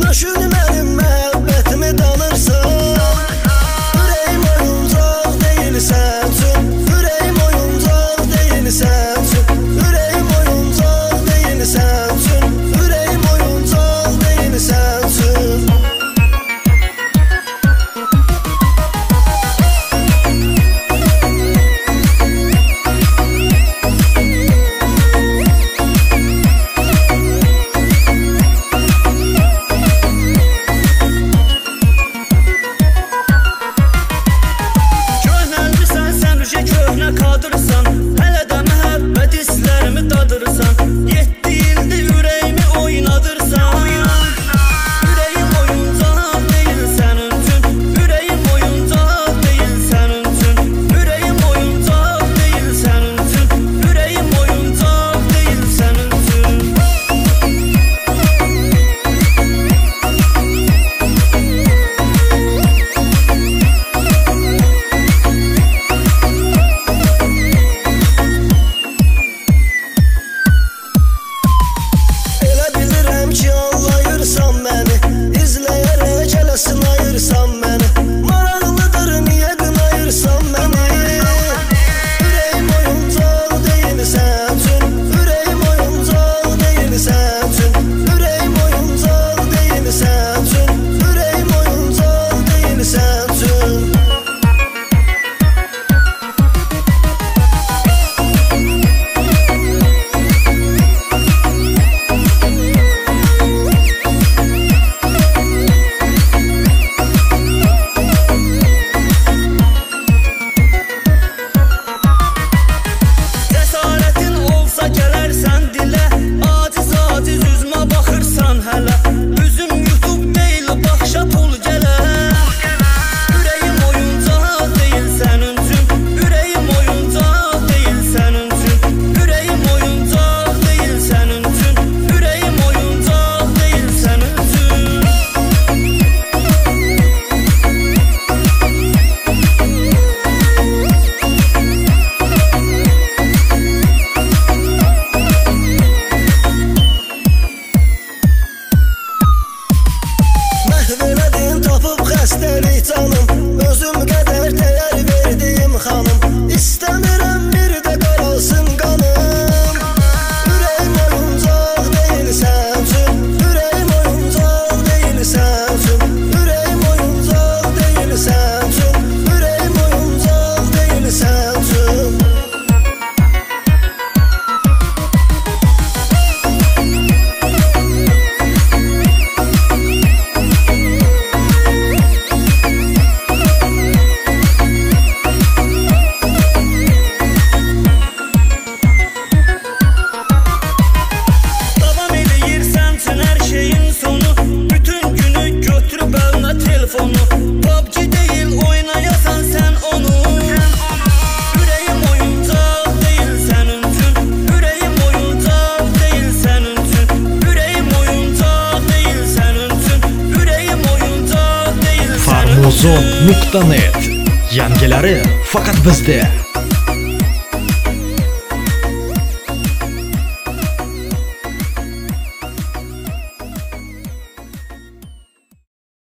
Döşün mənim məhəbbətimi danırsan. Ürəyim oyuncaq deyil sən üçün. Ürəyim oyuncaq deyil sən üçün. Ürəyim oyuncaq deyil sən üçün. Ürəyim oyuncaq deyil sən üçün. Köhnə kadırsan, hələ də məhəbbət hisslərimi dadırsan. 7 ildir ürəyimi oynadırsan. Ürəyim oyuncaq deyil sənin üçün. Ürəyim oyuncaq deyil sənin üçün. Ürəyim oyuncaq deyil sənin üçün. Ürəyim oyuncaq deyil sənin üçün. Sınayırsan məni, maraqlıdır niyə qınayırsan məni. Ürəyim oyuncaq deyil sən üçün. Ürəyim oyuncaq deyil sən üçün. Ürəyim oyuncaq deyil sən üçün. Ürəyim oyuncaq deyil sən üçün. Tapıb xəstəlik canım, özüm qədər dəyər verdiyim xanım. İstəmirəm bir də qaralsın qanım. Ürəyim oyuncaq deyil sən üçün. Ürəyim oyuncaq deyil sən üçün. Ürəyim oyuncaq deyil sən üçün. Ürəyim oyuncaq deyil sən üçün. PUBG deyil oynayasan sən onu. Ürəyim oyuncaq deyil sənin üçün. Ürəyim oyuncaq deyil sənin üçün. Ürəyim oyuncaq deyil sənin üçün. Ürəyim oyuncaq deyil sənin üçün. Farmuzon.net yangiləri faqat bizda.